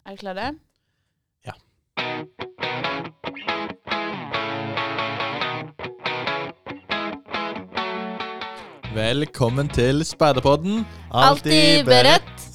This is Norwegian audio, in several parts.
Er du klare? Ja. Velkommen til Speiderpodden. Alltid beredt.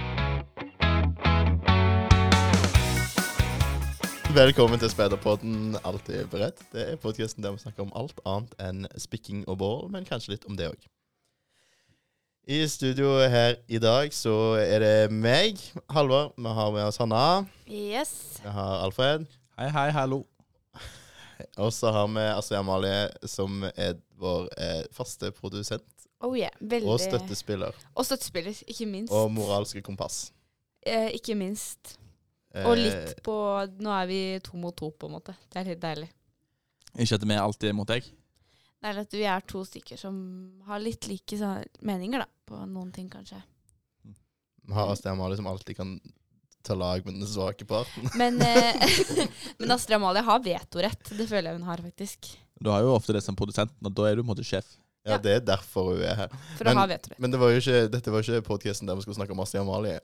Velkommen til Speiderpodden Alltid beredt. Det er podcasten der vi snakker om alt annet enn spikking og bål, men kanskje litt om det også. I studio her i dag så er det meg, Halvor. Vi har med oss Hanna. Yes. Vi har Alfred. Hei, hallo. Og så har vi Astrid Amalie, som er vår faste produsent. Oh yeah, veldig. Og støttespiller. Og støttespiller, ikke minst. Og moralske kompass. Ikke minst. Og litt på, nå er vi 2 mot 2 på en måte. Det er litt deilig. Ikke at vi alltid er mot deg. Det er at vi er 2 stykker som har litt like meninger da, på noen ting kanskje. Vi har Astrid Amalie som alltid kan ta lag med den svake parten. Men Astrid Amalie har vetorett, det føler jeg hun har faktisk. Du har jo ofte det som produsent, og da er du på en måte sjef. Ja, det er derfor hun er her. For å ha vetorett. Men dette var jo ikke podcasten der vi skulle snakke om Astrid Amalie.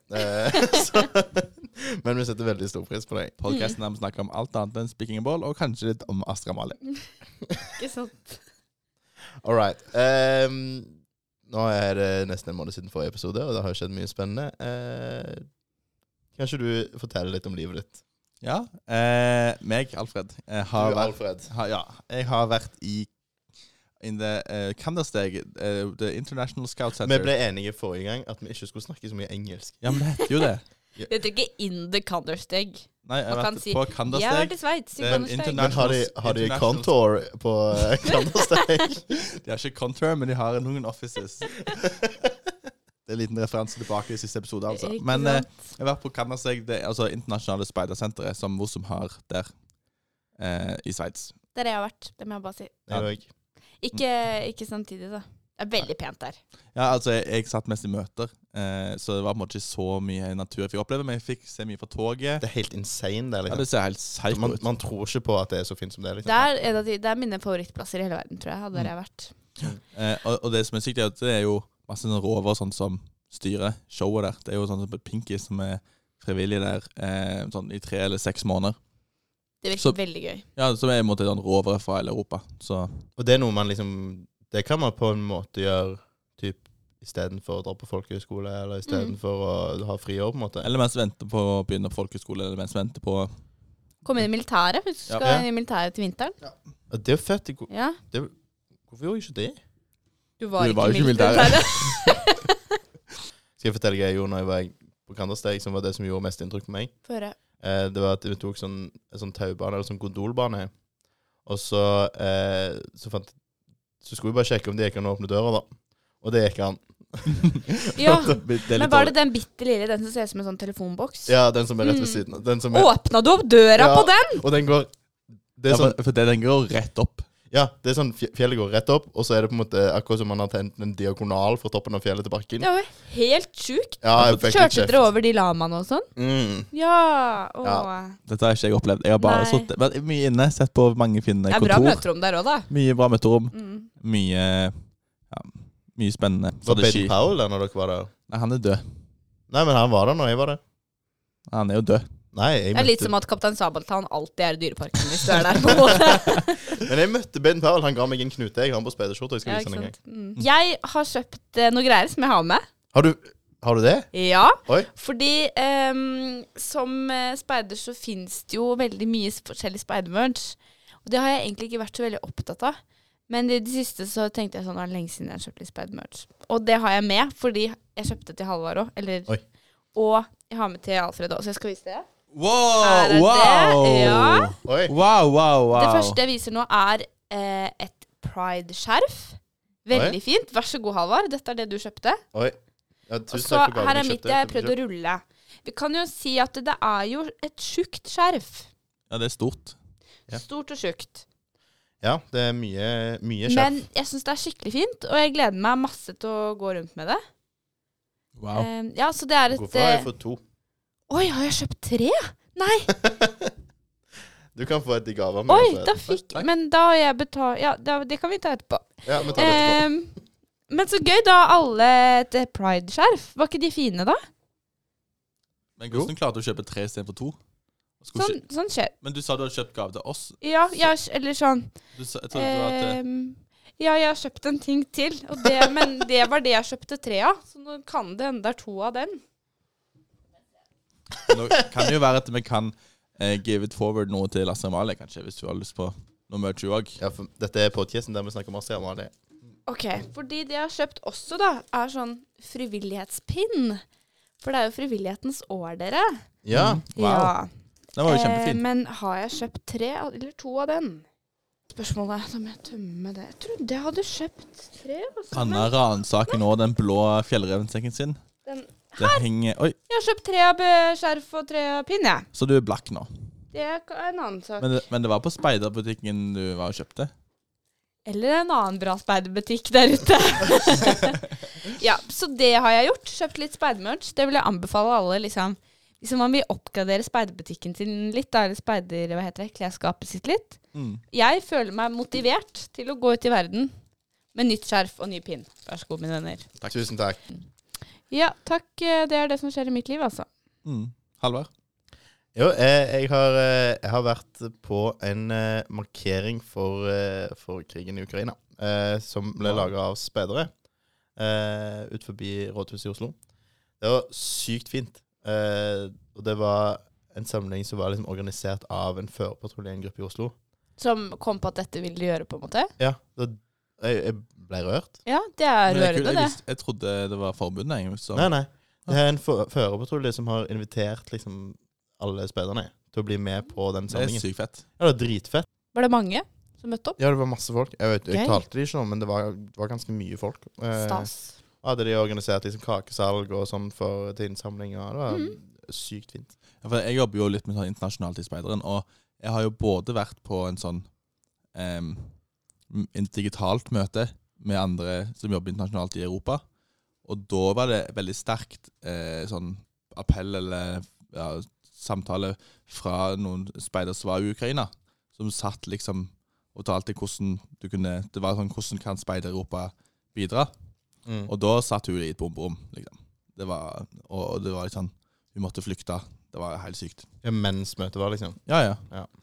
Men vi setter veldig stor pris på deg. Podcasten der vi snakker om alt annet enn speaking and ball, og kanskje litt om Astrid Amalie. Ikke sant? All right. Nå er det nesten en måned siden forrige episode, og det har skjedd mye spennende. Kanskje du forteller litt om livet ditt? Ja, meg, Alfred. Alfred. Jeg har vært in the Kandersteg, the International Scout Center. Vi ble enige forrige gang at vi ikke skulle snakke så mye engelsk. Ja, men det heter jo det. Det heter ikke in the Kandersteg. Nei, jeg har vært på Kandersteg. Jeg har vært i Sveits, i Kandersteg. Men har de contour på Kandersteg? De har ikke contour, men de har noen offices. Det er en liten referanse tilbake i siste episode, altså. Men jeg har vært på Kandersteg, altså internasjonale speidersenteret, som Vossum har der i Sveits. Der jeg har vært, det må jeg bare si. Jeg òg. Ikke samtidig, da. Det er veldig pent der. Ja, altså, jeg satt mest i møter, så det var på en måte ikke så mye natur jeg fikk oppleve, men jeg fikk se mye fra toget. Det er helt insane der, liksom. Ja, det ser helt psycho ut. Man tror ikke på at det er så fint som det, liksom. Det er mine favorittplasser i hele verden, tror jeg, der jeg har vært. Og det som er sykt, er at det er jo masse rover sånn som styrer showet der. Det er jo sånn som Pinky som er frivillig der sånn i 3 eller 6 måneder. Det virker veldig gøy. Ja, som er i en måte sånn rovere fra hele Europa. Så. Og det er noe man liksom, det kan man på en måte gjøre typ i stedet for å dra på folkehøyskole, eller i stedet for å ha friår på en måte. Eller mens vi venter på å begynne på folkehøyskole, eller mens vi venter på komme inn i militæret, hvis du skal inn i militæret til vinteren. Ja. Det er jo fett. Ja. Hvorfor gjorde jeg ikke det? Du var ikke i militæret. Skal jeg fortelle hva jeg gjorde når jeg var på Kandersteg, som var det som gjorde mest inntrykk på meg? Føre. Det var at vi tok sånn taubane, eller sånn gondolbane, og så skulle vi bare sjekke om det gikk an å åpne døra da. Og det gikk an. Ja, men var det den bitte lille, den som ser ut som en sånn telefonboks? Ja, den som er rett ved siden. Åpna du opp døra på den? Og den går... for den går rett opp. Ja, det er sånn, fjellet går rett opp, og så er det på en måte akkurat som man har tent en diagonal fra toppen av fjellet til bakken. Det var helt sjukt. Ja, kjørte dere over de lamaene og sånn? Ja. Dette har ikke jeg opplevd. Jeg har bare vært mye inne, sett på mange fine kontor. Det er bra møterom der også da. Mye bra møterom. Mye spennende. Var Baden Powell der når dere var der? Nei, han er død. Nei, men han var der når jeg var der. Han er jo død. Nei, det er litt som at Kaptein Sabeltann alltid er i dyreparken hvis du er der på en måte. Men jeg møtte Baden Powell, han ga meg en knute, jeg har han på speiderskjorta, jeg skal vise han en gang. Jeg har kjøpt noe greier som jeg har med. Har du det? Ja, Oi. Fordi som speider så finnes det jo veldig mye forskjellig speidermerch, og det har jeg egentlig ikke vært så veldig opptatt av. Men i det siste så tenkte jeg sånn, det var lenge siden jeg har kjøpt litt speidermerch. Og det har jeg med, fordi jeg kjøpte til Halvor også, og jeg har med til Alfred også, så jeg skal vise det. Wow! Ja. Wow. Det første jeg viser nå er et Pride-skjerf. Veldig fint. Vær så god, Halvor. Dette er det du kjøpte. Oi. Ja, og så her er mitt, jeg prøvde å rulle. Vi kan jo si at det er jo et tjukt skjerf. Ja, det er stort. Ja. Stort og tjukt. Ja, det er mye skjerf. Men jeg synes det er skikkelig fint, og jeg gleder meg masse til å gå rundt med det. Wow. Ja, så det er et... Hvorfor har jeg fått 2? Oi, har jeg kjøpt 3? Nei. Du kan få et i gave. Oi, da fikk... Men da har jeg betalt... Ja, det kan vi ta etterpå. Ja, vi tar det etterpå. Men så gøy da, alle et Pride-skjerf. Var ikke de fine da? Men hvordan klarte du å kjøpe 3 i stedet for 2? Sånn skjer. Men du sa du hadde kjøpt gave til oss. Ja, eller sånn. Jeg trodde at ja, jeg har kjøpt en ting til, men det var det jeg kjøpte 3 av. Så nå kan det hende det er 2 av den. Nå kan det jo være at vi kan give it forward noe til Astrid Amalie, kanskje, hvis du har lyst på noe merch også. Ja, for dette podcasten der vi snakker om Astrid Amalie. Ok, fordi det jeg har kjøpt også da, er sånn frivillighetspinn. For det er jo frivillighetens år, dere. Ja. Wow. Ja. Den var jo kjempefin. Men har jeg kjøpt 3 eller 2 av den? Spørsmålet er om jeg tømmer det. Jeg trodde jeg hadde kjøpt 3. Anna ransaker nå den blå fjellrevensekken sin. Det henger... Oi, Jeg har kjøpt 3 av skjerf og 3 av pinn, jeg. så du blakk nå. Det er en annen sak. Men det var på speiderbutikken du var og kjøpte? Eller en annen bra speiderbutikk der ute. Ja, så det har jeg gjort. Kjøpt litt speidermerch. Det vil jeg anbefale alle, liksom. Hvis man vil oppgradere speiderbutikken sin litt, da, eller klesskapet sitt litt. Jeg føler meg motivert til å gå ut i verden med nytt skjerf og ny pinn. Vær så god, mine venner. Takk. Tusen takk. Ja, takk. Det er det som skjer i mitt liv, altså. Halvard? Jo, jeg har vært på en markering for krigen i Ukraina, som ble laget av speidere ut forbi Rådhuset i Oslo. Det var sykt fint. Og det var en samling som var liksom organisert av en førerpatrulje-gruppe i Oslo. Som kom på at dette ville de gjøre, på en måte? Ja, jeg ble rørt. Ja, det er rørende, det. Jeg trodde det var forbundet. Nei. Det er en førerpatrulje som har invitert liksom alle speiderne til å bli med på den samlingen. Det er sykt fett. Ja, det var dritfett. Var det mange som møtte opp? Ja, det var masse folk. Jeg talte de ikke noe, men det var ganske mye folk. Stas. Hadde de organisert liksom kakesalg og sånn til innsamling, og det var sykt fint. Ja, for jeg jobber jo litt med sånn internasjonalt i speideren, og jeg har jo både vært på en sånn en digitalt møte med andre som jobber internasjonalt i Europa, og da var det veldig sterkt sånn appell eller samtale fra noen speidere som var i Ukraina, som satt liksom og talte hvordan det var sånn, hvordan kan Speider-Europa bidra? Og da satt hun i et bomberom, liksom. Det var litt sånn, hun måtte flykte. Det var helt sykt. Ja, mens møtet var liksom. Ja.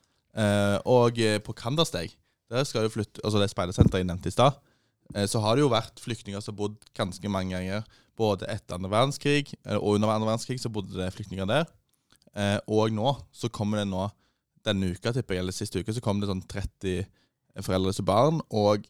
Og på Kandersteg, der skal jo flytte, altså det speidersenteret jeg nevnte i sted, så har det jo vært flyktninger som bodd ganske mange ganger, både etter andre verdenskrig, og under andre verdenskrig, så bodde det flyktninger der. Og nå, så kommer det nå, denne uka, tipper jeg, eller siste uke, så kommer det sånn 30 foreldre og barn, og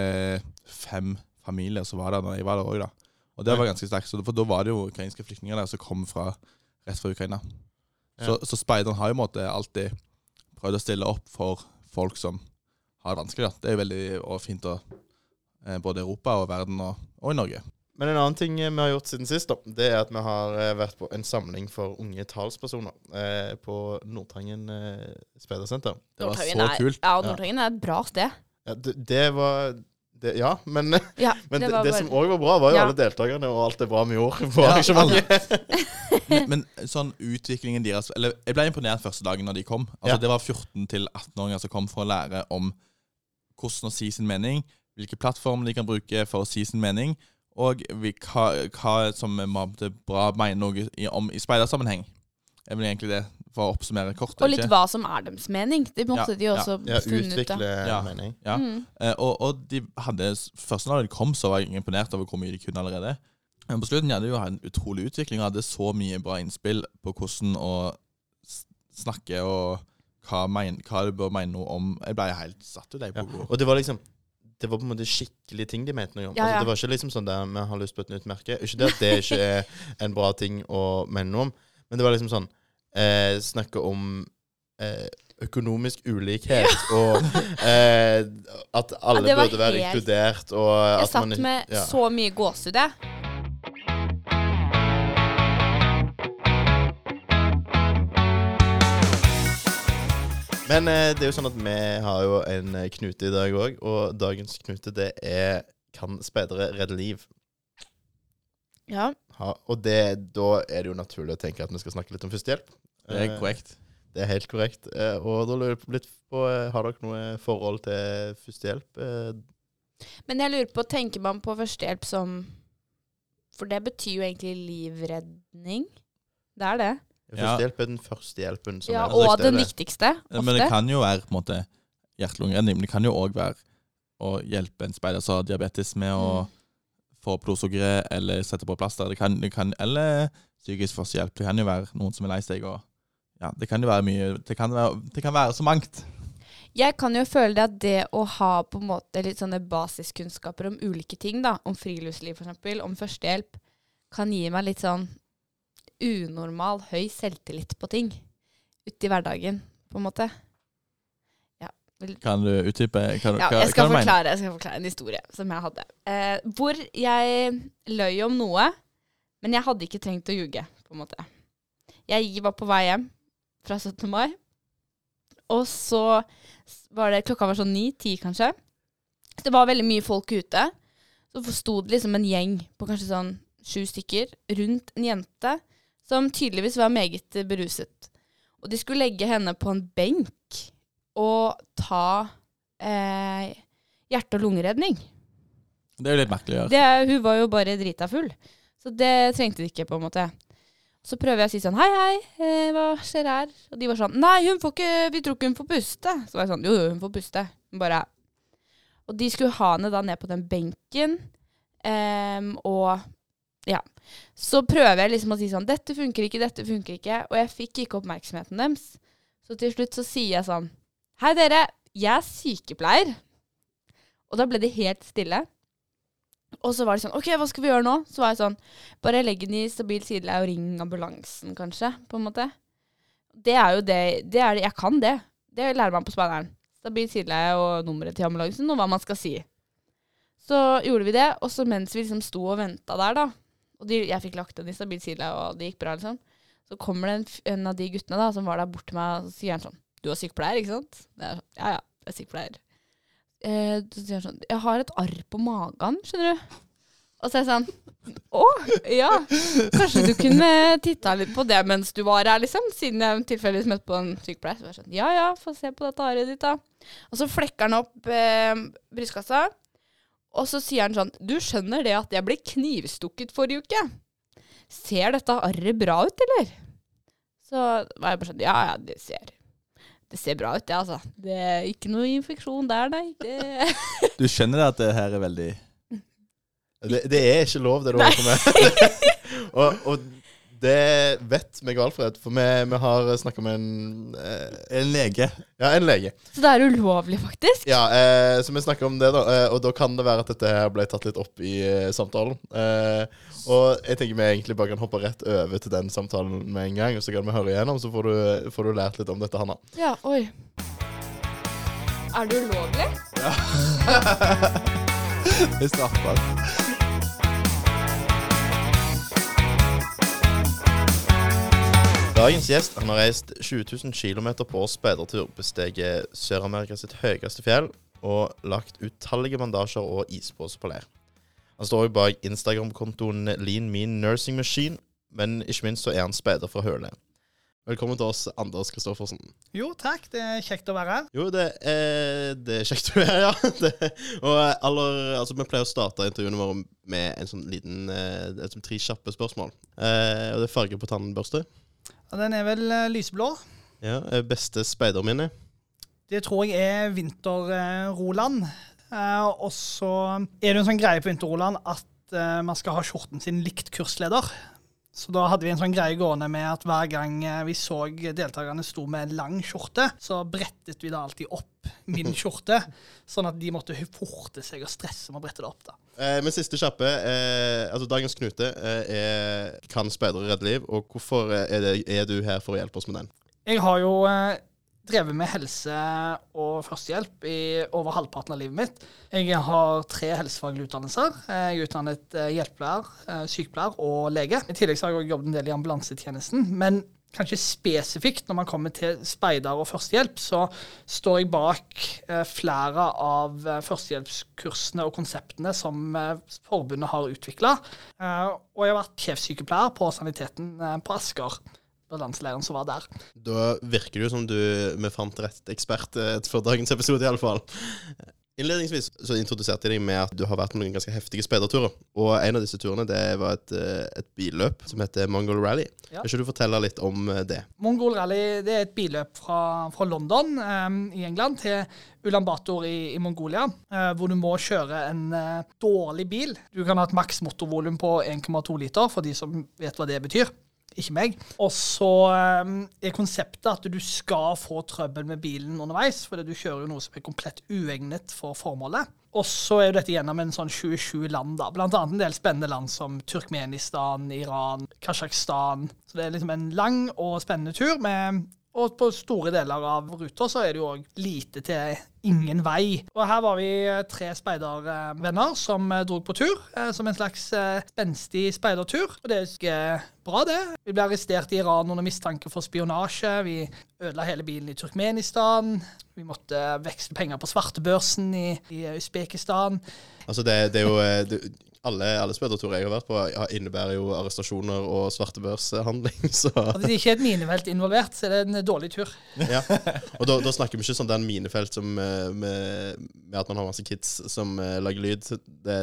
5 familier som var der når jeg var der også, da. Og det var ganske sterkt, for da var det jo ukrainske flyktninger der som kom rett fra Ukraina. Så speideren har jo måte alltid prøvd å stille opp for folk som har det vanskelig, da. Det er jo veldig fint både i Europa og verden og i Norge. Men en annen ting vi har gjort siden sist, da, det er at vi har vært på en samling for unge talspersoner på Nordtrangen speidersenter. Det var så kult. Ja, Nordtrangen er et bra sted. Ja, det var... men ja, det som også var bra, var jo alle deltakerne og alt det bra vi gjorde på arrangementet. men sånn utviklingen deres, eller jeg ble imponert første dagen når de kom. Altså det var 14 til 18-åringer som kom for å lære om hvordan å si sin mening, hvilke plattformer de kan bruke for å si sin mening, og hva som er bra mener noe om i speidersammenheng. Jeg vil egentlig det, for å oppsummere kort. Og litt hva som er deres mening. Det måtte de også funnet ut. Utvikle mening. Ja. Og de hadde, først når de kom, så var jeg imponert over hvor mye de kunne allerede. Men på slutten hadde de jo en utrolig utvikling, og hadde så mye bra innspill på hvordan å snakke, og hva du bør mene noe om. Jeg ble helt satt ut. Og det var liksom, det var på en måte skikkelig ting de mente noe om. Altså, det var ikke liksom sånn der vi har lyst på et nytt merke. Ikke det at det ikke er en bra ting å mene noe om, men det var liksom sånn, snakke om økonomisk ulikhet, og at alle burde være inkludert. Og jeg satt med så mye gåsehud. Men det er jo sånn at vi har jo en knute i dag også, og dagens knute det er kan speidere redde liv? Ja. Og da er det jo naturlig å tenke at vi skal snakke litt om førstehjelp. Det er korrekt. Det er helt korrekt. Og da lurer jeg litt på, har dere noe forhold til førstehjelp? Men jeg lurer på, tenker man på førstehjelp som, for det betyr jo egentlig livredning. Det er det. Førstehjelp den første hjelpen. Som Ja, er og den viktigste, ofte. Men det kan jo være på en måte hjerte-lungeredning, men det kan jo også være å hjelpe en speider som har diabetes med å få blodsukkeret eller sette på plaster. Eller psykisk førstehjelp. Det kan jo være noen som er lei seg. Det kan jo være mye. Det kan være så mangt. Jeg kan jo føle det at det å ha på en måte litt sånne basiskunnskaper om ulike ting, da, om friluftsliv for eksempel, om førstehjelp, kan gi meg litt sånn unormal, høy selvtillit på ting ute i hverdagen, på en måte. Ja. Kan du utdype? Jeg skal forklare en historie som jeg hadde. Hvor jeg løy om noe, men jeg hadde ikke trengt å ljuge, på en måte. Jeg var på vei hjem fra 17. mai, og så var det, klokka var sånn 9-10 kanskje. Det var veldig mye folk ute. Så forstod det liksom en gjeng på kanskje sånn 7 stykker rundt en jente som tydeligvis var meget beruset. Og de skulle legge henne på en benk og ta hjerte- og lungeredning. Det er jo litt merkelig å gjøre. Hun var jo bare drita full. Så det trengte de ikke på en måte. Så prøver jeg å si sånn, hei, hva skjer her? Og de var sånn, nei, vi tror ikke hun får puste. Så var jeg sånn, jo, hun får puste. Og de skulle ha henne da ned på den benken. Og ja, så prøver jeg liksom å si sånn, dette funker ikke, og jeg fikk ikke oppmerksomheten deres. Så til slutt så sier jeg sånn, hei dere, jeg er sykepleier. Og da ble det helt stille. Og så var det sånn, ok, hva skal vi gjøre nå? Så var jeg sånn, bare legge den i stabil sideleie og ring ambulansen kanskje, på en måte. Det er jo det, jeg kan det. Det lærer man på speideren. Stabil sideleie og nummeret til ambulansen, og hva man skal si. Så gjorde vi det, og så mens vi liksom sto og ventet der da, og jeg fikk lagt den i stabil sideleie, og det gikk bra liksom, så kommer det en av de guttene da, som var der bort til meg, og så sier han sånn, du er sykepleier, ikke sant? Ja, jeg er sykepleier. Så sier han sånn, jeg har et arr på magen, skjønner du? Og så er jeg sånn, ja, kanskje du kunne tittet litt på det mens du var her, liksom, siden jeg tilfeldigvis møtte på en sykepleier. Så var jeg sånn, ja, få se på dette arret ditt da. Og så flekker han opp brystkassa, og så sier han sånn, du skjønner det at jeg ble knivstukket forrige uke? Ser dette arret bra ut, eller? Så var jeg bare sånn, ja, det ser bra ut, ja, altså. Det er ikke noe infeksjon der, nei. Du skjønner at det her er veldig... Det er ikke lov, det du holder på med. og det vet meg og Alfred, for vi har snakket med en lege. Ja, en lege. Så det er ulovlig, faktisk? Ja, så vi snakker om det da, og da kan det være at dette her ble tatt litt opp i samtalen. Og jeg tenker vi egentlig bare kan hoppe rett over til den samtalen med en gang, og så kan vi høre igjennom, så får du lært litt om dette, Hanna. Ja, oi. Er det ulovlig? Ja. Det er straffbart. Dagens gjest han har reist 20 000 kilometer på speidertur, besteget Sør-Amerika sitt høyeste fjell og lagt utallige bandasjer og ispåser på leir. Han står jo bak Instagram-kontoen Lean Mean Nursing Machine, men ikke minst så er han speider fra Høle. Velkommen til oss, Anders Kristoffersen. Jo, takk. Det er kjekt å være her. Jo, det er kjekt å være her, ja. Og vi pleier å starte intervjuene våre med en sånn liten, 3 kjappe spørsmål. Og det er farge på tannbørste. Ja, den er vel lysblå. Ja, beste speiderminne? Det tror jeg er Vinter-Roland. Og så er det en sånn greie på Vinter-Roland at man skal ha skjorten sin likt kursleder. Så da hadde vi en sånn greie gående med at hver gang vi så deltakerne sto med en lang skjorte, så brettet vi da alltid opp min skjorte, sånn at de måtte forte seg og stresse med å brette det opp da. Men siste kjappe, dagens knute kan speidere redde liv, og hvorfor er du her for å hjelpe oss med den? Jeg har jo drevet med helse og førstehjelp i over halvparten av livet mitt. Jeg har 3 helsefaglige utdannelser. Jeg er utdannet hjelpepleier, sykepleier og lege. I tillegg så har jeg også jobbet en del i ambulansetjenesten, men kanskje spesifikt når man kommer til speider og førstehjelp, så står jeg bak flere av førstehjelpskursene og konseptene som forbundet har utviklet. Og jeg har vært sjefsykepleier på saniteten på Asker, på landsleiren som var der. Da virker det jo som vi fant rett ekspert for dagens episode i alle fall. Innledningsvis så introduserte jeg deg med at du har vært på noen ganske heftige speiderturer. Og en av disse turene det var et billøp som heter Mongol Rally. Ja. Kan ikke du fortelle litt om det? Mongol Rally det er et billøp fra London i England til Ulan Bator i Mongolia, hvor du må kjøre en dårlig bil. Du kan ha et maks motorvolum på 1,2 liter, for de som vet hva det betyr. Ikke meg. Og så er konseptet at du skal få trøbbel med bilen underveis, fordi du kjører jo noe som er komplett uegnet for formålet. Og så er jo dette gjennom en sånn 27 land da, blant annet en del spennende land som Turkmenistan, Iran, Kazakhstan. Så det er liksom en lang og spennende tur og på store deler av ruta så er det jo også lite til ingen vei. Og her var vi 3 speidervenner som dro på tur, som en slags spenstig speidertur. Og det gikk bra det. Vi ble arrestert i Iran under mistanke for spionasje. Vi ødela hele bilen i Turkmenistan. Vi måtte veksle penger på svartebørsen i Uzbekistan. Altså det er jo... Alle speiderturer jeg har vært på innebærer jo arrestasjoner og svartebørshandling, så... Og hvis det ikke er et minefelt involvert, så er det en dårlig tur. Ja, og da snakker vi ikke sånn den minefelt som med at man har masse kids som lager lyd. Det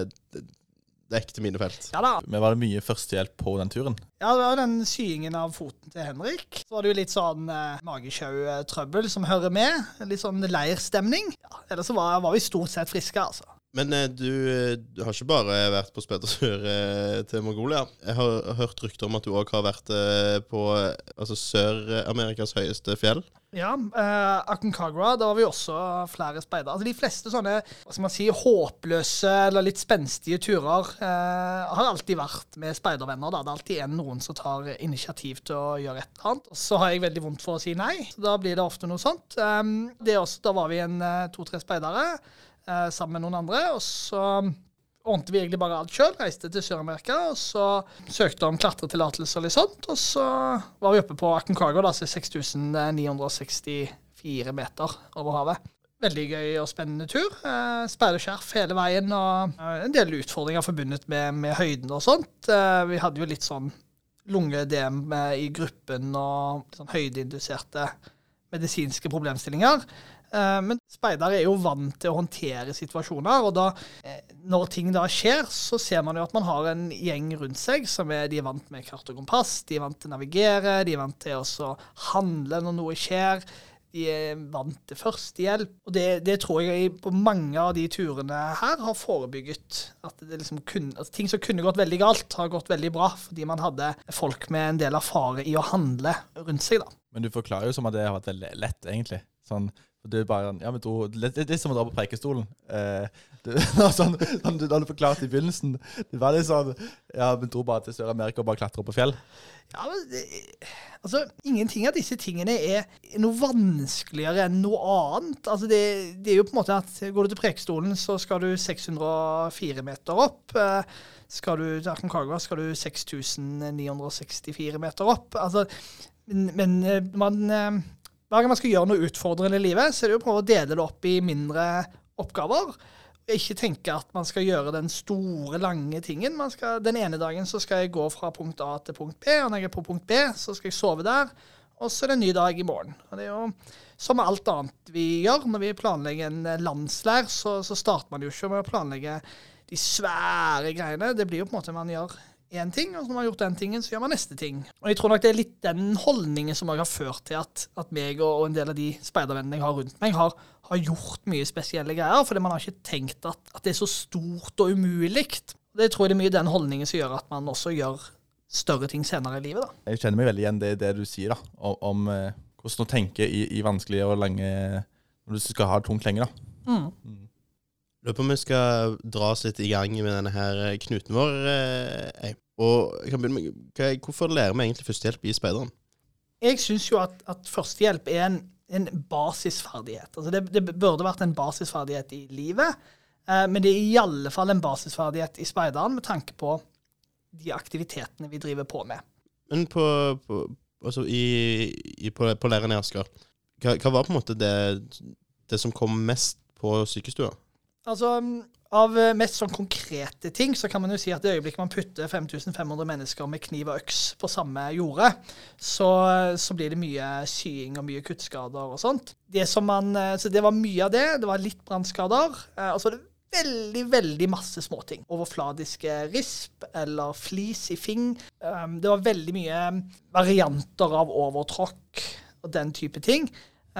er ekte minefelt. Ja da. Men var det mye førstehjelp på den turen? Ja, det var den syingen av foten til Henrik. Så var det jo litt sånn magesjau-trøbbel som hører med. Litt sånn leirstemning. Ja, ellers så var vi stort sett friske, altså. Men du har ikke bare vært på speidertur til Mongolia. Jeg har hørt rykter om at du også har vært på Sør-Amerikas høyeste fjell. Ja, Aconcagua, da var vi også flere speider. Altså de fleste sånne, hva skal man si, håpløse eller litt spenstige turer har alltid vært med speidervenner. Da. Det er alltid noen som tar initiativ til å gjøre et eller annet. Og så har jeg veldig vondt for å si nei, så da blir det ofte noe sånt. Da var vi 2-3 speidere, sammen med noen andre, og så ordnet vi egentlig bare alt selv, reiste til Sør-Amerika, og så søkte om klatretillatelse og litt sånt, og så var vi oppe på Aconcagua, da, så 6.964 meter over havet. Veldig gøy og spennende tur. Speiderskjerf hele veien, og en del utfordringer forbundet med høyden og sånt. Vi hadde jo litt sånn lunge-DM i gruppen, og sånn høydeinduserte medisinske problemstillinger. Men speider er jo vant til å håndtere situasjoner, og da, når ting da skjer, så ser man jo at man har en gjeng rundt seg som de er vant med kart og kompass, de er vant til å navigere, de er vant til å handle når noe skjer, de er vant til førstehjelp, og det tror jeg på mange av de turene her har forebygget at det liksom at ting som kunne gått veldig galt har gått veldig bra, fordi man hadde folk med en del erfaring i å handle rundt seg da. Men du forklarer jo som at det har vært veldig lett, egentlig. Sånn, det er bare, ja, men det er som å dra på preikestolen. Sånn, da du forklarte i begynnelsen, det var litt sånn, ja, vi dro bare til Sør-Amerika og bare klatre opp på fjell. Ja, men ingenting av disse tingene er noe vanskeligere enn noe annet. Altså, det er jo på en måte at går du til preikestolen, så skal du 604 meter opp. Skal du til Aconcagua, skal du 6.964 meter opp. Altså, men hver gang man skal gjøre noe utfordrende i livet, så er det jo å prøve å dele det opp i mindre oppgaver. Ikke tenke at man skal gjøre den store, lange tingen. Den ene dagen så skal jeg gå fra punkt A til punkt B, og når jeg er på punkt B, så skal jeg sove der, og så er det en ny dag i morgen. Og det er jo som alt annet vi gjør. Når vi planlegger en landsleir, så starter man jo ikke med å planlegge de svære greiene. Det blir jo på en måte man gjør en ting, og når man har gjort den tingen, så gjør man neste ting. Og jeg tror nok det er litt den holdningen som har ført til at meg og en del av de speidervennene jeg har rundt meg har gjort mye spesielle greier, fordi man har ikke tenkt at det er så stort og umuligt. Det tror jeg det er mye den holdningen som gjør at man også gjør større ting senere i livet. Da. Jeg kjenner meg veldig igjen det du sier da, om hvordan å tenke i vanskelige og lange, når du skal ha det tungt lenge da. Lurer på om vi skal dra oss litt i gang med denne her knuten vår. Og jeg kan begynne med, hvorfor lærer vi egentlig førstehjelp i speideren? Jeg synes jo at førstehjelp er en basisferdighet. Altså det burde vært en basisferdighet i livet, men det er i alle fall en basisferdighet i speideren med tanke på de aktivitetene vi driver på med. Men på læreren i Asker, hva var på en måte det som kom mest på sykestua? Altså, Av mest sånn konkrete ting, så kan man jo si at det øyeblikket man putter 5500 mennesker med kniv og øks på samme jorde, så blir det mye sying og mye kuttskader og sånt. Så det var mye av det. Det var litt brannskader. Og så er det veldig, veldig masse småting. Overfladiske risp eller flis i fing. Det var veldig mye varianter av overtråkk og den type ting.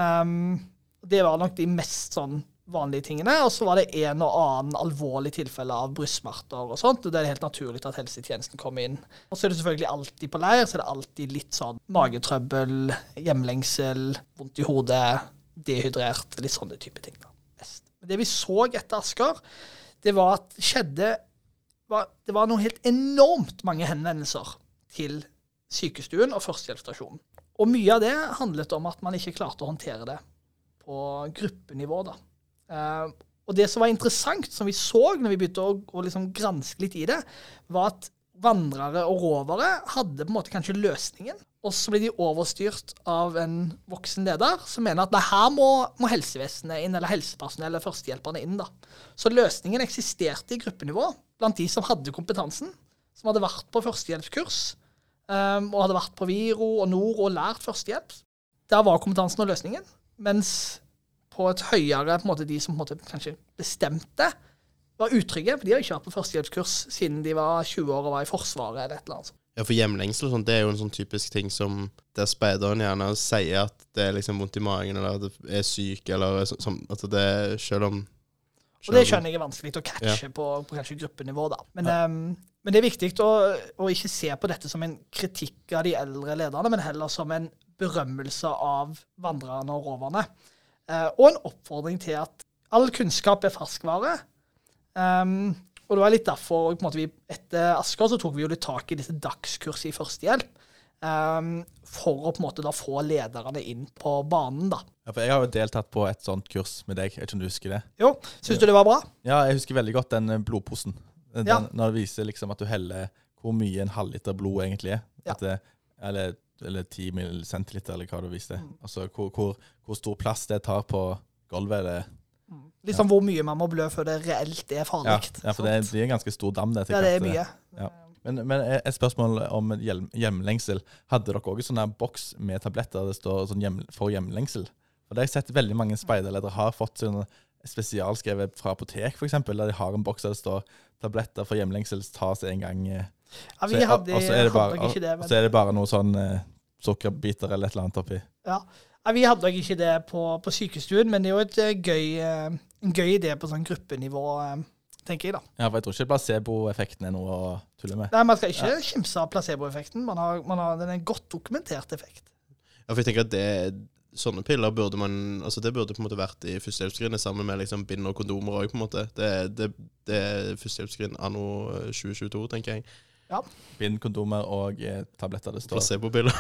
Det var nok de mest sånn vanlige tingene, og så var det en og annen alvorlig tilfelle av brystsmerter og sånt, og det er helt naturlig at helsetjenesten kommer inn. Og så er det selvfølgelig alltid på leir, så er det alltid litt sånn magetrøbbel, hjemlengsel, vondt i hodet, dehydrert, litt sånne type ting da. Men det vi så etter Asker, det var at det var noen helt enormt mange henvendelser til sykestuen og førstehjelpsstasjonen. Og mye av det handlet om at man ikke klarte å håndtere det på gruppenivå da. Og det som var interessant, som vi så når vi begynte å liksom granske litt i det, var at vandrere og rovere hadde på en måte kanskje løsningen, og så ble de overstyrt av en voksen leder som mener at her må helsevesenet inn, eller helsepersonell eller førstehjelperne inn da. Så løsningen eksisterte i gruppenivå blant de som hadde kompetansen, som hadde vært på førstehjelpskurs, og hadde vært på Viro og Nord og lært førstehjelp. Der var kompetansen og løsningen, mens på et høyere, på en måte de som på en måte kanskje bestemte, var utrygge, for de har ikke vært på førstehjelpskurs siden de var 20 år og var i forsvaret eller et eller annet. Ja, for hjemlengsel og sånt, det er jo en sånn typisk ting som der speideren gjerne sier at det er liksom vondt i magen, eller at det er syk, eller sånn, at det er selv om... Og det skjønner jeg er vanskelig å catche på kanskje gruppenivå da. Men det er viktig å ikke se på dette som en kritikk av de eldre lederne, men heller som en berømmelse av vandrerne og roverne. Og en oppfordring til at all kunnskap er ferskvare. Og det var litt derfor, på en måte, vi etter Asker så tok vi jo litt tak i disse dagskurs i førstehjelp, for å på en måte da få lederne inn på banen da. Ja, for jeg har jo deltatt på et sånt kurs med deg, jeg vet ikke om du husker det? Jo, synes du det var bra? Ja, jeg husker veldig godt den blodposen. Når det viser liksom at du heller hvor mye en halvliter blod egentlig er. Ja. Eller 10 centiliter, eller hva du viste. Altså hvor stor plass det tar på gulvet. Liksom hvor mye man må blø før det reelt er farlig. Ja, for det er en ganske stor dam. Det er mye. Ja. Men et spørsmål om hjemlengsel. Hadde dere også sånn boks med tabletter der det står sånn for hjemlengsel? For det har jeg sett veldig mange speiderledere har fått sånn spesialskrevet fra apotek, for eksempel, der de har en boks der det står tabletter for hjemlengsel tas en gang. Ja, vi hadde ikke det. Og så er det bare noe sånn sukkerbiter eller et eller annet oppi. Ja, vi hadde nok ikke det på sykestuen, men det er jo en gøy idé på sånn gruppenivå, tenker jeg da. Ja, for jeg tror ikke placeboeffekten er noe å tulle med. Nei, man skal ikke kimse av placeboeffekten. Den er en godt dokumentert effekt. Ja, for jeg tenker at sånne piller burde man, altså det burde på en måte vært i førstehjelpsskrinet sammen med liksom bind og kondomer også, på en måte. Det er førstehjelpsskrin anno 2022, tenker jeg. Ja. Bind, kondomer og tabletter det står. Placebo-piller.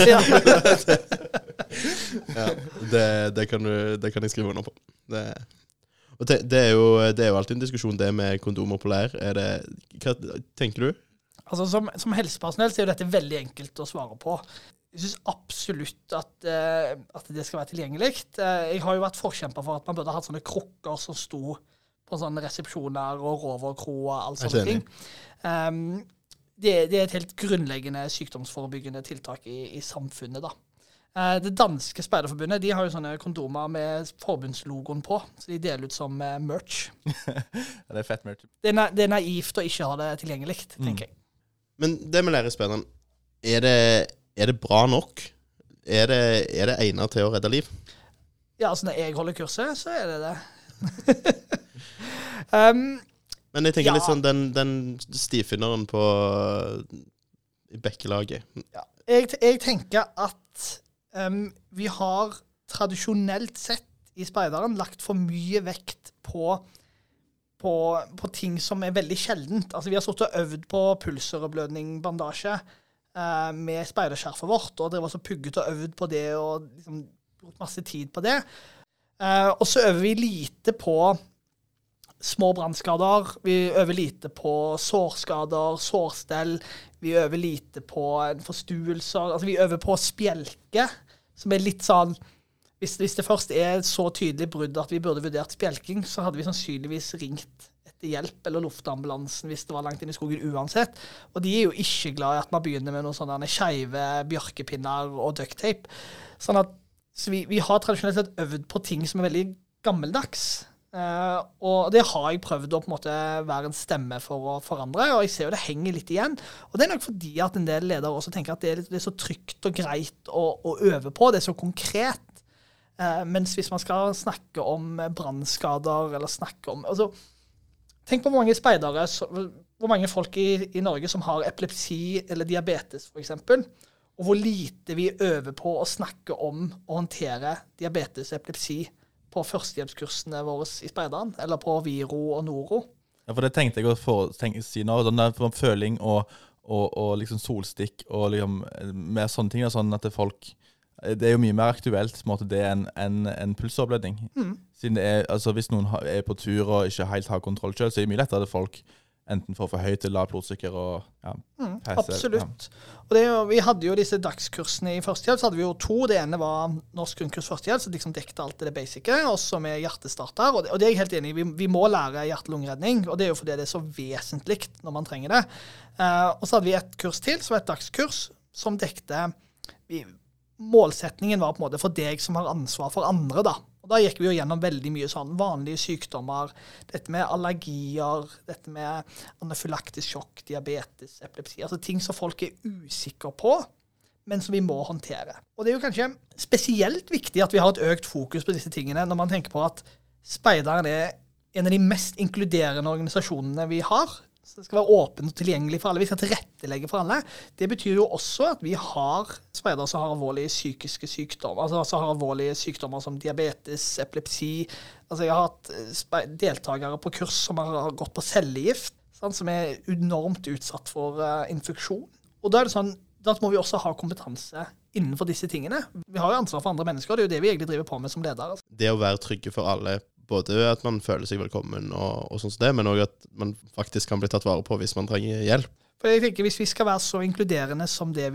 Ja, det kan jeg skrive under på. Det er jo alltid en diskusjon det med kondomer på leir. Hva tenker du? Altså som helsepersonell så er dette veldig enkelt å svare på. Jeg synes absolutt at det skal være tilgjengelig. Jeg har jo vært forkjemper for at man burde ha hatt sånne krukker som sto på sånne resepsjoner og roverkro og alle sånne ting. Det er et helt grunnleggende sykdomsforebyggende tiltak i samfunnet da. Det danske speiderforbundet, de har jo sånne kondomer med forbundslogoen på, så de deler ut som merch. Det er fett merch. Det er naivt å ikke ha det tilgjengelig, tenker jeg. Men det med lærespeideren, er det bra nok? Er det egnet til å redde liv? Ja, altså når jeg holder kurset, så er det. Men jeg tenker litt sånn den stifinneren i bekkelaget. Ja. Jeg tenker at vi har tradisjonelt sett i speideren lagt for mye vekt på ting som er veldig sjeldent. Altså vi har suttet og øvd på pulsåreblødning, bandasje, med speiderskjerfet vårt, og drev også pugget og øvd på det, og liksom brukt masse tid på det. Og så øver vi lite på små brannskader, vi øver lite på sårskader, sårstell, vi øver lite på forstuelser, altså vi øver på spjelke, som er litt sånn, hvis det først er så tydelig brudd at vi burde vurdert spjelking, så hadde vi sannsynligvis ringt et hjelp eller luftambulansen hvis det var langt inn i skogen uansett. Og de jo ikke glad i at man begynner med noen sånne skeive bjørkepinner og duct tape. Sånn at så vi har tradisjonelt sett øvd på ting som veldig gammeldags. Og det har jeg prøvd å på en måte være en stemme for å forandre, og jeg ser jo det henger litt igjen. Og det nok fordi at en del ledere også tenker at det er så trygt og greit å øve på, det så konkret. Mens hvis man skal snakke om brannskader, eller snakke om... Altså, tenk på hvor mange speidere, hvor mange folk i Norge som har epilepsi eller diabetes, for eksempel, og hvor lite vi øver på å snakke om å håndtere diabetes og epilepsi på førstehjelpskursene våre i speideren, eller på Viro og Noro. Ja, for det tenkte jeg å si nå, sånn der for føling og liksom solstikk, og liksom mer sånne ting, sånn at det jo mye mer aktuelt på en måte det enn pulsårblødning. Siden altså hvis noen er på tur og ikke helt har kontroll selv, så det mye lettere at folk enten får for høyt eller lavt blodsukker og absolutt. Og vi hadde jo disse dagskursene i førstehjelp, så hadde vi jo 2. Det ene var norsk grunnkurs førstehjelp, så liksom dekte alt det basice, også med hjertestarter. Og det er jeg helt enig i. Vi må lære hjerte-lungeredning, og det er jo fordi det er så vesentlig når man trenger det. Og så hadde vi et kurs til, som var et dagskurs, som dekte... Målsetningen var på en måte for deg som har ansvar for andre, da. Og da gikk vi jo gjennom veldig mye sånn vanlige sykdommer, dette med allergier, dette med anafylaktisk sjokk, diabetes, epilepsi, altså ting som folk er usikre på, men som vi må håndtere. Og det er jo kanskje spesielt viktig at vi har et økt fokus på disse tingene, når man tenker på at speideren er en av de mest inkluderende organisasjonene vi har. Så det skal være åpent og tilgjengelig for alle. Vi skal tilrettelegge for alle. Det betyr jo også at vi har speidere som har alvorlige psykiske sykdommer, altså som har alvorlige sykdommer som diabetes, epilepsi. Altså jeg har hatt deltakere på kurs som har gått på cellegift, sånn, som er enormt utsatt for infeksjon. Og da er det sånn, da må vi også ha kompetanse innenfor disse tingene. Vi har jo ansvar for andre mennesker, og det er jo det vi egentlig driver på med som ledere. Det å være trygge for alle, både at man føler seg velkommen og sånn som det, men også at man faktisk kan bli tatt vare på hvis man trenger hjelp. For jeg tenker, hvis vi skal være så inkluderende som det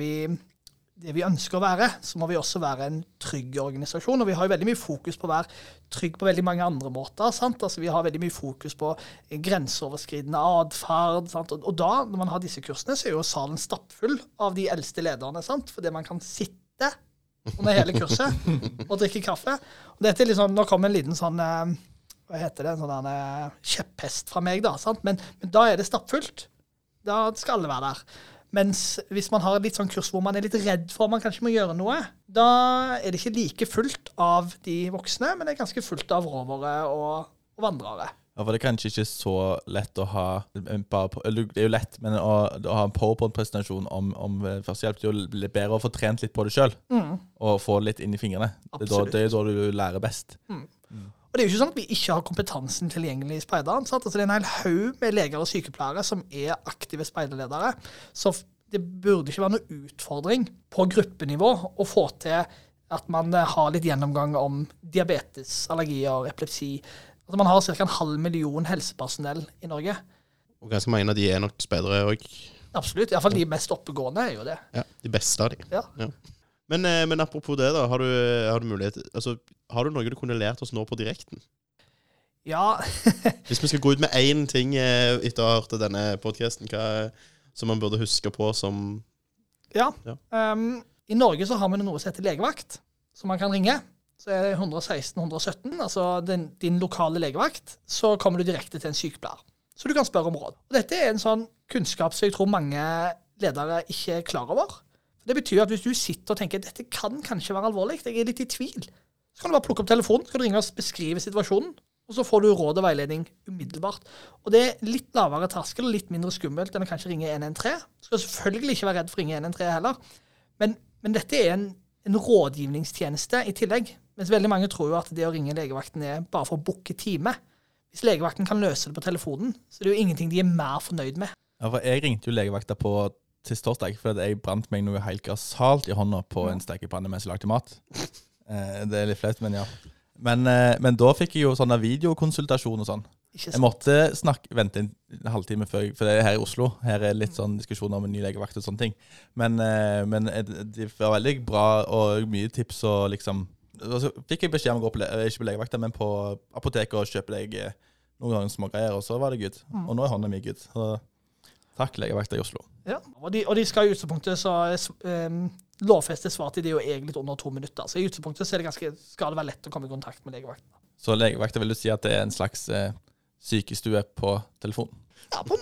vi ønsker å være, så må vi også være en trygg organisasjon, og vi har jo veldig mye fokus på å være trygg på veldig mange andre måter, sant? Altså vi har veldig mye fokus på grenseoverskridende adferd, sant? Og da, når man har disse kursene, så er jo salen stappfull av de eldste lederne, sant? Fordi man kan sitte under hele kurset og drikke kaffe. Og dette er liksom, nå kommer en liten sånn, hva heter det, en sånn kjepphest fra meg da, sant? Men da er det stappfullt. Da skal alle være der. Mens hvis man har et litt sånn kurs hvor man er litt redd for at man kanskje må gjøre noe, da er det ikke like fullt av de voksne, men det er ganske fullt av rovere og vandrere. Ja, for det er kanskje ikke så lett å ha, det er jo lett, men å ha en PowerPoint-presentasjon om førstehjelp, det er jo bedre å få trent litt på det selv, og få litt inn i fingrene. Det er da du lærer best. Og det er jo ikke sånn at vi ikke har kompetansen tilgjengelig i speideren, sant? Altså det er en hel haug med leger og sykepleiere som er aktive speiderledere, så det burde ikke være noe utfordring på gruppenivå å få til at man har litt gjennomgang om diabetes, allergier, epilepsi. Altså man har ca. 500,000 helsepersonell i Norge. Og ganske mange av de er nok speidere også. Absolutt, i hvert fall de mest oppegående er jo det. Ja, de beste av de. Ja. Ja. Men apropos det da, har du mulighet, altså, har du noe du kunne lært oss nå på direkten? Ja. Hvis vi skal gå ut med en ting etter å ha hørt denne podcasten, hva som man burde huske på som... Ja. I Norge så har vi noe som heter legevakt, som man kan ringe. Så er det 116-117, altså din lokale legevakt, så kommer du direkte til en sykepleier. Så du kan spørre om råd. Og dette er en sånn kunnskap som jeg tror mange ledere ikke er klar over. Det betyr at hvis du sitter og tenker, dette kan kanskje være alvorlig, jeg er litt i tvil, så kan du bare plukke opp telefonen, så kan du ringe og beskrive situasjonen, og så får du råd og veiledning umiddelbart. Og det er litt lavere terskel og litt mindre skummelt enn å kanskje ringe 113. Du skal selvfølgelig ikke være redd for å ringe 113 heller, men dette er en rådgivningstjeneste i tillegg. Mens veldig mange tror jo at det å ringe legevakten er bare for å booke time. Hvis legevakten kan løse det på telefonen, så er det jo ingenting de er mer fornøyd med. Ja, for jeg ringte jo legevakta på til torsdag, fordi jeg brant meg noe helt grassat i hånda på en stekepanne mens jeg lagde mat. Det er litt flaut, men ja. Men da fikk jeg jo sånne videokonsultasjon og sånn. Jeg måtte vente en halvtime før, for det er her i Oslo. Her er litt sånn diskusjoner om en ny legevakt og sånne ting. Men det var veldig bra og mye tips og liksom... Så fikk jeg beskjed om å gå ikke på legevakta, men på apoteket og kjøpe deg noen ganger små greier, og så var det good. Og nå er hånda mi good. Så takk, legevakta i Oslo. Ja, og de skal i utgangspunktet så lovfeste svartid det er jo egentlig under 2 minutter. Så i utgangspunktet så skal det være lett å komme i kontakt med legevakten. Så legevakta vil du si at det er en slags sykestue på telefon? Ja, på en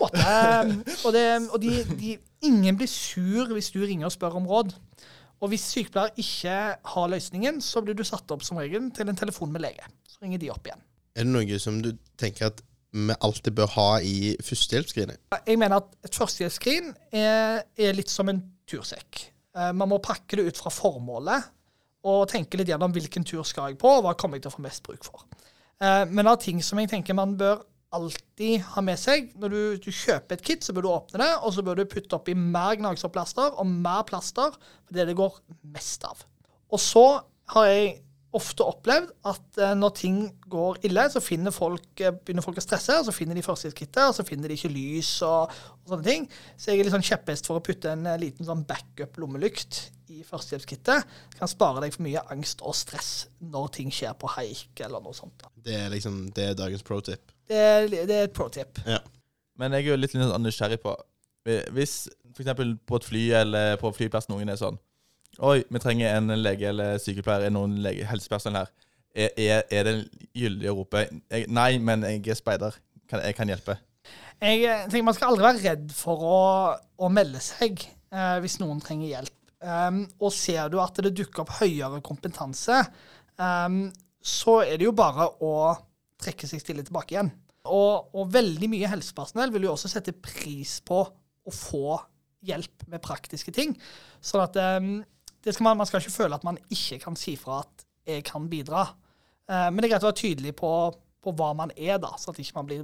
måte. Ingen blir sur hvis du ringer og spør om råd. Og hvis sykepleier ikke har løsningen, så blir du satt opp som regel til en telefon med lege. Så ringer de opp igjen. Er det noe som du tenker at vi alltid bør ha i førstehjelpsskrinet? Jeg mener at et førstehjelpsskrin er litt som en tursekk. Man må pakke det ut fra formålet, og tenke litt gjennom hvilken tur skal jeg på, og hva kommer jeg til å få mest bruk for. Men av ting som jeg tenker man bør alltid ha med seg, når du kjøper et kit, så bør du åpne det, og så bør du putte opp i mer gnagsårplaster og mer plaster, for det går mest av. Og så har jeg ofte opplevd at når ting går ille, så begynner folk å stresse, og så finner de førstehjelpskittet, og så finner de ikke lys og sånne ting. Så jeg er litt sånn kjepphest for å putte en liten sånn backup-lommelykt i førstehjelpskittet. Det kan spare deg for mye angst og stress når ting skjer på haik eller noe sånt. Det er dagens pro-tip. Det er et pro-tip. Ja. Men jeg er jo litt nysgjerrig på, hvis for eksempel på et fly eller på flyplass noen er sånn, oi, vi trenger en lege eller sykepleier, noen helsepersonell her. Er det gyldig å rope? Nei, men jeg er speider. Jeg kan hjelpe. Jeg tenker man skal aldri være redd for å melde seg hvis noen trenger hjelp. Og ser du at det dukker opp høyere kompetanse, så er det jo bare å trekke seg stille tilbake igjen. Og veldig mye helsepersonell vil jo også sette pris på å få hjelp med praktiske ting. Sånn at man skal ikke føle at man ikke kan si fra at jeg kan bidra. Men det er greit å være tydelig på hva man er da, så at ikke man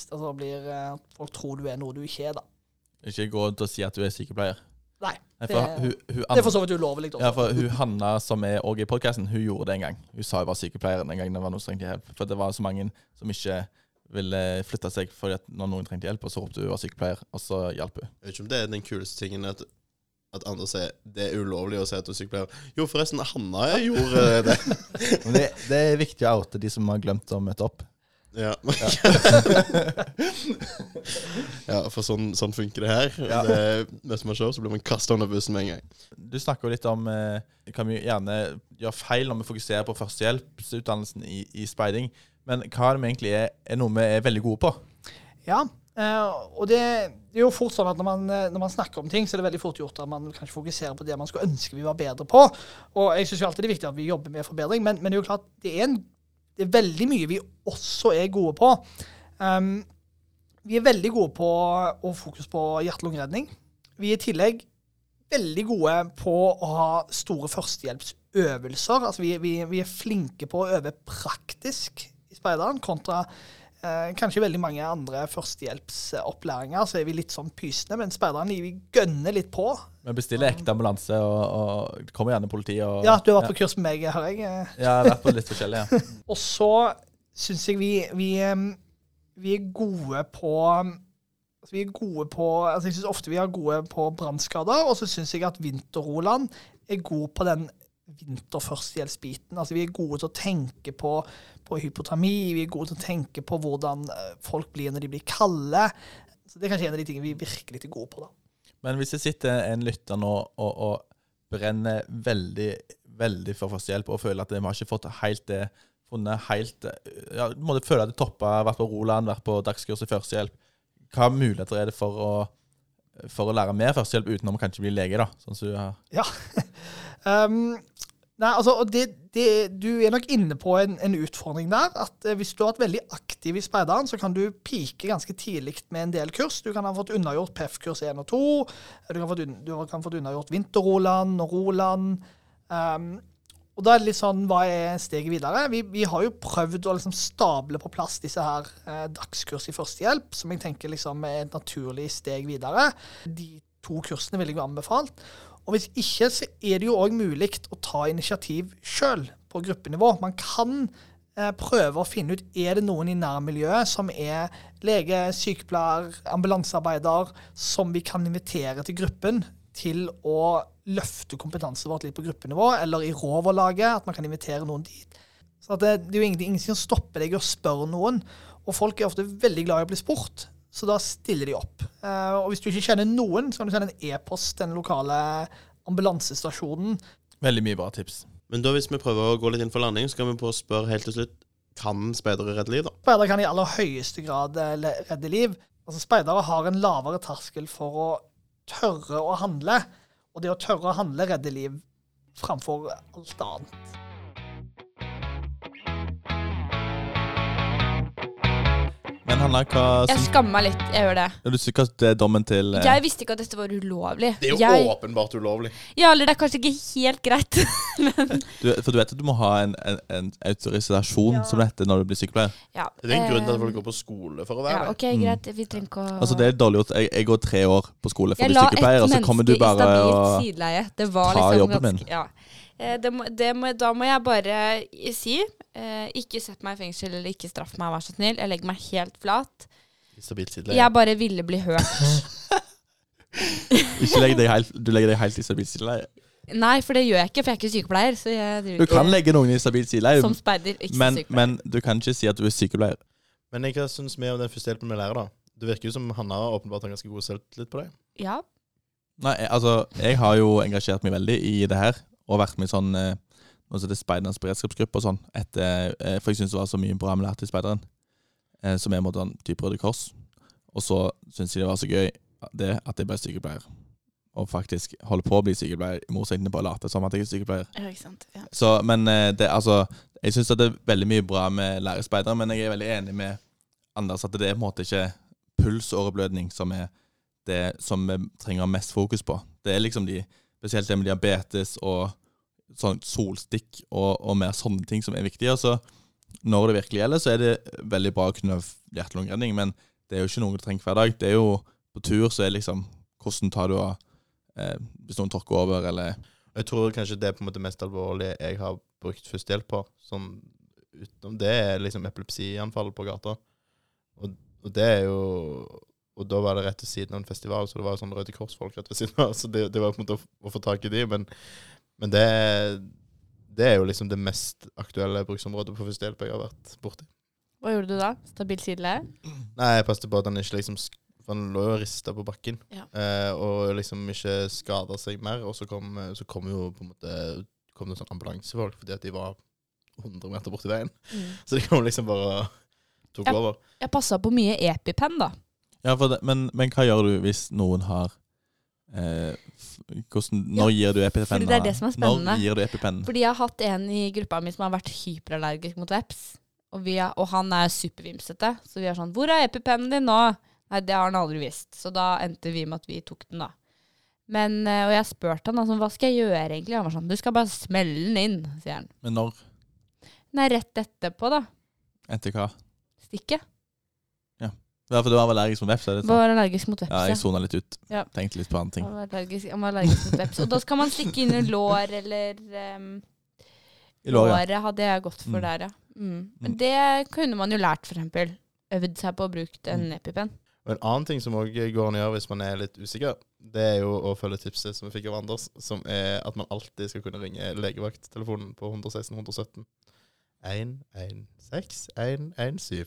folk tror du er noe du ikke er da. Ikke gå til å si at du er sykepleier. Nei, det er for så vidt ulovlig også. Ja, for hun Hanna som er også i podcasten, hun gjorde det en gang. Hun sa hun var sykepleier en gang det var noe som trengte hjelp. For det var så mange som ikke ville flytte seg fordi at når noen trengte hjelp, og så ropte hun var sykepleier, og så hjalp hun. Jeg vet ikke om det er den kuleste tingen at andre sier det er ulovlig å si at du er sykepleier. Jo, forresten, Hanna gjorde det. Men det er viktig å oute de som har glemt å møte opp. Ja. Ja, for sånn funker det her. Ja. Mens man ser, så blir man kastet under bussen med en gang. Du snakker jo litt om kan vi gjerne gjøre feil når vi fokuserer på førstehjelpsutdannelsen i speiding, men hva det egentlig er noe vi er veldig gode på? Ja, og det er jo fort sånn at når man snakker om ting, så er det veldig fort gjort at man kanskje fokuserer på det man skulle ønske vi var bedre på. Og jeg synes jo alltid det er viktig at vi jobber med forbedring, men det er jo klart, det er veldig mye vi også er gode på. Vi er veldig gode på å fokus på hjerte-lungeredning. Vi er i tillegg veldig gode på å ha store førstehjelpsøvelser. Altså vi er flinke på å øve praktisk i speideren, kontra kanskje veldig mange andre førstehjelpsopplæringer, så er vi litt sånn pysende, men speideren vi gønner litt på. Vi bestiller ekte ambulanse, og kommer gjerne politi. Ja, du har vært på kurs med meg, hører jeg. Ja, jeg har vært på litt forskjellig, ja. Og så synes jeg vi er gode på altså jeg synes ofte vi er gode på brannskader, og så synes jeg at Vinter-Roland er god på den vinterførstehjelpsbiten. Altså vi er gode til å tenke på hypotermi, vi er gode til å tenke på hvordan folk blir når de blir kalde. Så det er kanskje en av de tingene vi virkelig er gode på da. Men hvis det sitter en lytter nå og brenner veldig, veldig for førstehjelp, og føler at de har ikke fått funnet helt, ja, må de føle at de toppet, vært på Roland, vært på dagskurs i førstehjelp. Hva muligheter er det for å lære mer førstehjelp uten å kanskje bli lege da? Sånn som du har... Ja. Nei, altså, du er nok inne på en utfordring der, at hvis du har vært veldig aktiv i speideren, så kan du pike ganske tidlig med en del kurs. Du kan ha fått unnagjort PEF-kurs 1 og 2, du kan ha fått unnagjort Vinter-Roland og Roland, og da er det litt sånn, hva er steget videre? Vi har jo prøvd å liksom stable på plass disse her dagskurs i førstehjelp, som jeg tenker liksom er et naturlig steg videre. De 2 kursene vil jeg jo anbefalt. Og hvis ikke, så er det jo også mulig å ta initiativ selv på gruppenivå. Man kan prøve å finne ut, er det noen i nærmiljøet som er lege, sykepleier, ambulansearbeider, som vi kan invitere til gruppen til å løfte kompetansen vårt litt på gruppenivå, eller i roverlaget, at man kan invitere noen dit. Så at det er jo ingen som stopper deg å spørre noen. Og folk ofte veldig glad i å bli spurt, så da stiller de opp. Og hvis du ikke kjenner noen, så kan du sende en e-post til den lokale ambulansestasjonen. Veldig mye bra tips. Men da hvis vi prøver å gå litt inn for landing, så skal vi på å spørre helt til slutt, kan speidere redde liv da? Speidere kan i aller høyeste grad redde liv. Altså, speidere har en lavere terskel for å tørre å handle, og det å tørre å handle redder liv framfor alt annet. Men Hanna, Jeg skammer meg litt, jeg gjør det. Du synes at det er dommen til... Jeg visste ikke at dette var ulovlig. Det er jo åpenbart ulovlig. Ja, eller det er kanskje ikke helt greit. For du vet at du må ha en autorisasjon som dette når du blir sykepleier. Ja. Det er en grunn til at folk går på skole for å være ja, ok, greit. Vi trenger ikke å... Altså, det er dårlig gjort. Jeg går 3 år på skole for å bli sykepleier, og så kommer du bare og ta jobben min. Ja. Da må jeg bare si ikke sett meg i fengsel eller ikke straff meg, vær så snill. Jeg legger meg helt flat. Jeg bare ville bli hørt. Du legger deg helt i stabilt sideleie? Nei, for det gjør jeg ikke, for jeg er ikke sykepleier. Så du kan legge noen i stabilt sideleie, som speider, ikke sykepleier. Men du kan ikke si at du er sykepleier. Men hva synes vi om den første hjelpen vi lærer da? Det virker jo som Hanna åpenbart har ganske god selvtillit på deg. Ja. Nei, altså, jeg har jo engasjert meg veldig i det her, og vært med i sånn, noe som heter Speidernes beredskapsgruppe og sånn, for jeg synes det var så mye bra med lært i Speideren, som er mot en type Røde Kors, og så synes jeg det var så gøy at jeg ble sykepleier, og faktisk holde på å bli sykepleier, i motsetning på å late som at jeg er sykepleier. Ja, ikke sant, ja. Så, men jeg synes at det er veldig mye bra med lære Speideren, men jeg er veldig enig med Anders at det er på en måte ikke pulsåreblødning som er det som vi trenger mest fokus på. Det er liksom spesielt det med diabetes og sånn solstikk og mer sånne ting som er viktige. Så når det virkelig gjelder, så er det veldig bra å kunne hjerte-lungeredning, men det er jo ikke noe du trenger hver dag. Det er jo på tur, så er liksom hvordan tar du av hvis noen tråkker over, eller... Jeg tror kanskje det er på en måte mest alvorlige jeg har brukt førstehjelp på. Sånn, utenom det er liksom epilepsianfall på gata. Og det er jo... Og da var det rett ved siden av en festival, så det var sånn Røde Kors-folk rett ved siden av. Så det var på en måte å få tak i de, men det er jo liksom det mest aktuelle bruksområdet på førstehjelp jeg har vært borti. Hva gjorde du da? Stabil sideleie? Nei, jeg passet på at han ikke liksom... For han lå jo og ristet på bakken, og liksom ikke skadet seg mer, og så kom jo på en måte kom det sånn ambulansefolk, fordi at de var 100 meter bort i veien. Så de kom liksom bare tok over. Jeg passet på mye EpiPen da. Ja, men hva gjør du hvis noen har når gir du EpiPen? Fordi det er det som er spennende. Når gir du EpiPen? Fordi jeg har hatt en i gruppa mi som har vært hyperallergisk mot veps, og han er supervimsete, så vi er sånn, hvor er EpiPennen din nå? Nei, det har han aldri visst, så da endte vi med at vi tok den da. Men, og jeg spurte han, altså, hva skal jeg gjøre egentlig? Han var sånn, du skal bare smelle den inn, sier han. Men når? Nei, rett etterpå da. Etter hva? Stikket. Ja, for du var allergisk mot veps, er det sånn? Var allergisk mot veps, ja. Jeg zonet litt ut. Ja. Tenkte litt på andre ting. Han var allergisk mot veps. Og da skal man stikke inn i lår, eller... I lår, låret hadde jeg gått for der, ja. Men det kunne man jo lært, for eksempel. Øvd seg på å bruke en EpiPen. Og en annen ting som også går an å gjøre hvis man er litt usikker, det er jo å følge tipset som vi fikk av Anders, som er at man alltid skal kunne ringe legevakttelefonen på 116-117. 116-117.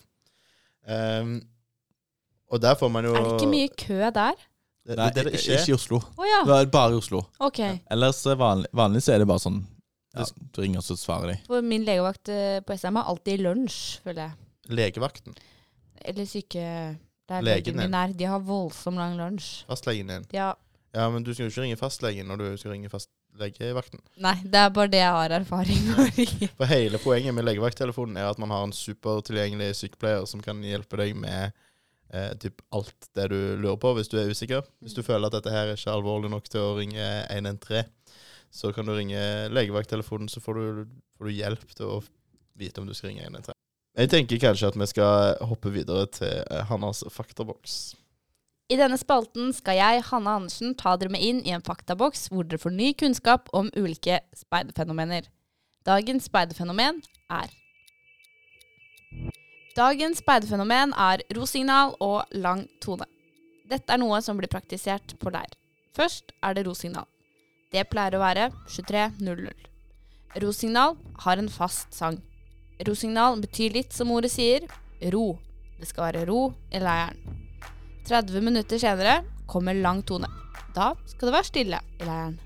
Og der får man jo... Er det ikke mye kø der? Nei, det ikke i Oslo. Ja. Det er bare i Oslo. Ok. Ellers vanligvis er det bare sånn, du ringer og så svarer de. For min legevakt på SM har alltid lunsj, føler jeg. Legevakten? Eller syke... Der legen min er. De har voldsom lang lunsj. Fastlegen din? Ja. Ja, men du skal jo ikke ringe fastlegen når du skal ringe fastlegevakten. Nei, det er bare det jeg har erfaring med. For hele poenget med legevakttelefonen er at man har en supertilgjengelig sykepleier som kan hjelpe deg med typ alt det du lurer på hvis du er usikker. Hvis du føler at dette her er ikke alvorlig nok til å ringe 113, så kan du ringe legevakttelefonen, så får du hjelp til å vite om du skal ringe 113. Jeg tenker kanskje at vi skal hoppe videre til Hannas faktaboks. I denne spalten skal jeg, Hanna Andersen, ta dere med inn i en faktaboks hvor dere får ny kunnskap om ulike speiderfenomener. Dagens speiderfenomen er... Dagens speiderfenomen er rosignal og lang tone. Dette er noe som blir praktisert på leir. Først er det rosignal. Det pleier å være 23:00. Rosignal har en fast sang. Rosignal betyr litt som ordet sier, ro. Det skal være ro i leiren. 30 minutter senere kommer lang tone. Da skal det være stille i leiren.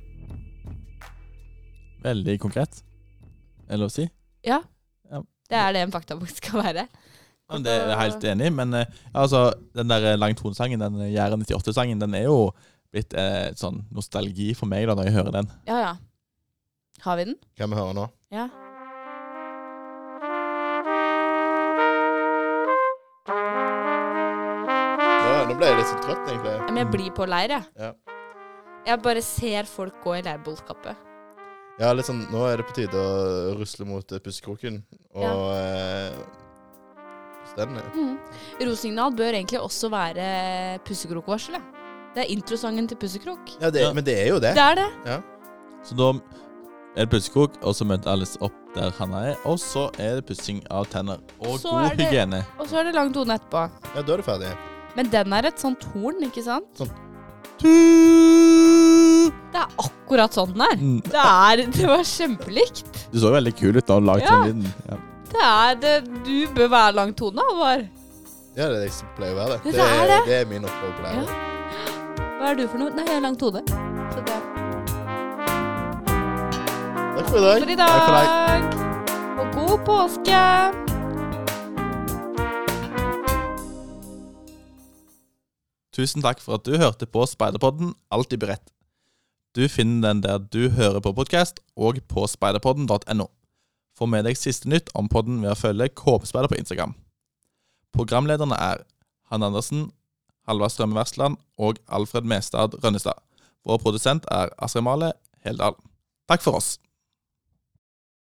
Veldig konkret. Er det lov å si? Ja, Ja. det er det en faktabok skal være. Ja, det er jeg helt enig i, men altså, den der lang tonesangen, den Jæren 98-sangen, den er jo blitt sånn nostalgi for meg da, når jeg hører den. Ja, ja. Har vi den? Kan vi høre nå? Ja. Nå ble jeg litt så trøtt, egentlig. Men jeg blir på leir, jeg. Ja. Jeg bare ser folk gå i leirbollkappe. Ja, litt sånn, nå er det på tide å rusle mot pussekroken, og den. Rosignal bør egentlig også være pussekrokvarselet. Det er introsangen til pussekrok. Ja, men det er jo det. Det er det. Ja. Så da er det pussekrok, og så møter Alice opp der han er, og så er det pussing av tenner og Så god er det- hygiene. Og så er det lang tone etterpå. Ja, da er det ferdig. Men den er et sånt horn, ikke sant? Sånn. Det er akkurat sånn den er. Mm. Det var kjempelikt. Du så veldig kul ut da, laget Ja. den lyden. Ja. Du bør være lang tone, Alvar. Ja, det er det som pleier å være det. Det er det. Det er min oppgave på det. Ja. Hva er du for noe? Nei, jeg er lang tone. Så det. Takk for i dag. For i Takk for dag. Og god påske. Tusen takk for at du hørte på Speiderpodden Alltid beredt. Du finner den der du hører på podcast, og på speiderpodden.no. Få med deg siste nytt om podden ved å følge KP-speider på Instagram. Programlederne er Han Andersen, Halvard Strømme Versland og Alfred Mestad Rønnestad. Vår produsent er Astrid Male Heldal. Takk for oss.